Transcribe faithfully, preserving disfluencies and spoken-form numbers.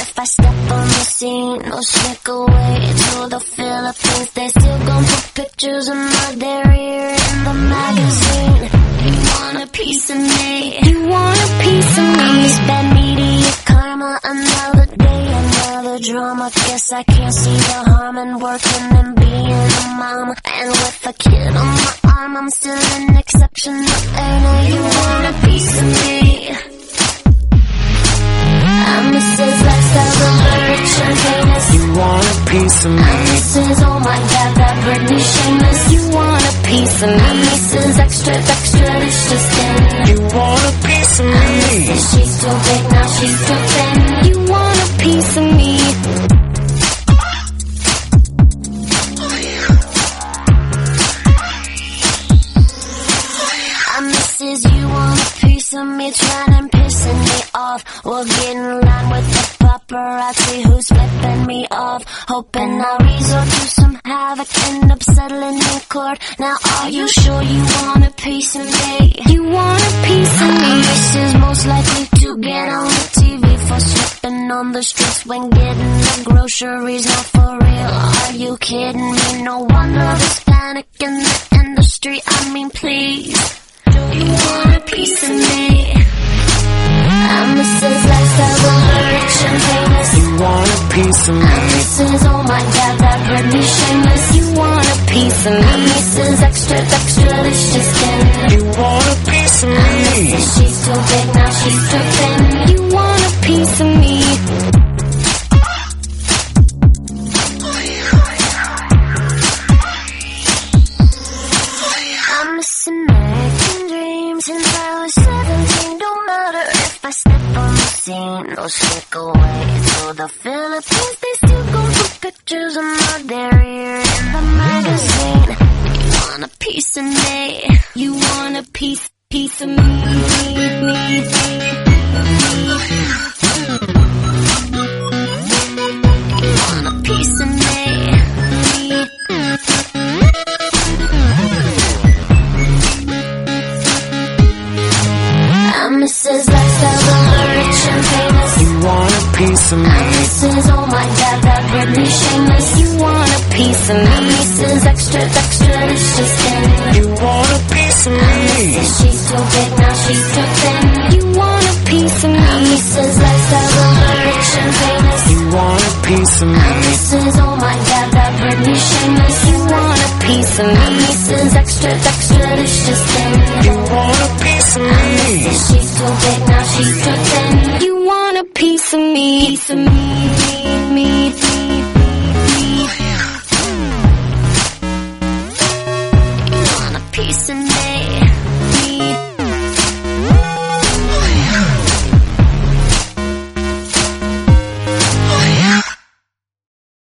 if I step on the scene or sneak away to the Philippines. They still gon' put pictures of my derriere in the magazine. You want a piece of me? You want a piece of me? This bad media karma, another day, another drama. Guess I can't see the harm in working and being a mama. And with a kid on my arm, I'm still an exceptional earner. You want a piece of me? I'm Missus Lifestyle, the rich and famous. You want a piece of me? I'm Missus Oh my God, that Britney shameless. You want a piece of me? I'm Missus Extra, extra, delicious thin. You want a piece of me? I'm Missus She's too big, now she's too thin. You want a piece of me? I'm Missus You want a piece of me? Trying and pissing me off. We'll get in line with the paparazzi who's flipping me off. Hoping I'll resort to some havoc, end up settling in court. Now are you sure you want a piece of me? You want a piece of me? This is most likely to get on the T V for slipping on the streets when getting the groceries. Not for real, are you kidding me? No wonder there's panic in the industry. I mean please, you want a piece of me? I'm Missus Lifestyle, the rich and famous. You want a piece of me? I'm Missus Oh my God, that Britney shameless. You want a piece of me? I'm Missus Extra, extra, delicious skin. You want a piece of me? I'm Missus She's too big, now she's too thin. You want a piece of me? I'm missing American dreams since I was seventeen. Don't matter if I step on the scene or sneak away to the Philippines. They still gon' put pictures of my derriere in the magazine. You want a piece of me? You want a piece, piece of me? me, me. You want a piece of me? I'm Missus Lifestyle, the rich and famous. You want a piece of me? I'm Missus Oh my God, that Britney shameless. You want a piece of me? I'm Missus Extra, extra, delicious skin. You want a piece of me? I'm Missus She's too big, now she's too thin. You want a piece of me? I'm Missus Lifestyle, the rich and famous. You want a piece of me? I'm Missus Oh my God, that Britney shameless. You want a piece of me? I'm Missus Extra, extra, delicious skin. You want a piece of me? She's too big, now she's too thin. You want a piece of me? Piece of me, me, me.